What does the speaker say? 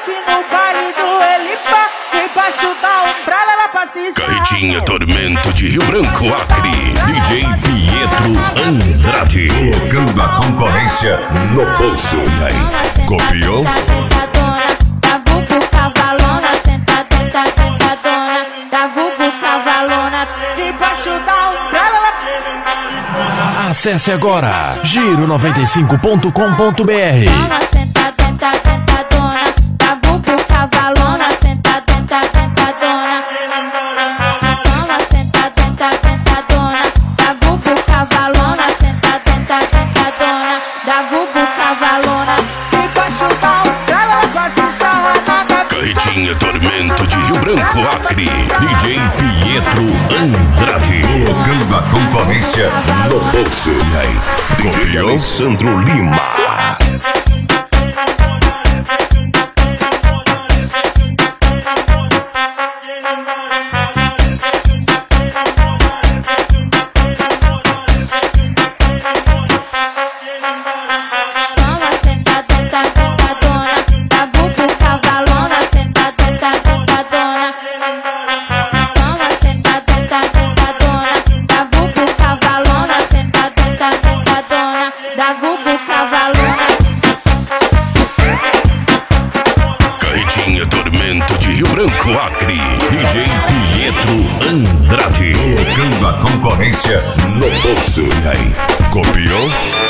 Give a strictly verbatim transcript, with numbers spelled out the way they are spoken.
aqui no baile do Elipa, debaixo da umbrella ela passa e Carretinha Tormento de Rio Branco, Acre. D J Pietro Andrade, colocando a concorrência no bolso. E aí, copiou? Da vulgo cavalona, senta, tenta, tentadona. Da vulgo cavalona, debaixo da umbrella ela... Acesse agora giro noventa e cinco ponto com ponto br. Senta, tenta, tentadona. Da vulgo cavalona, senta, tenta, tentadona. Toma, senta, tenta, tentadona. Da vulgo cavalona, senta, tenta, tentadona. Da vulgo cavalona, debaixo da umbrella ela passa e sarra na cabeça. Carretinha Tormento de Rio Branco, Acre. D J Pietro Andrade, colocando a concorrência no bolso. E aí, copiou? Alessandro Lima. Carretinha Tormento de Rio Branco, Acre. D J Pietro Andrade, colocando a concorrência no bolso. E aí, copiou?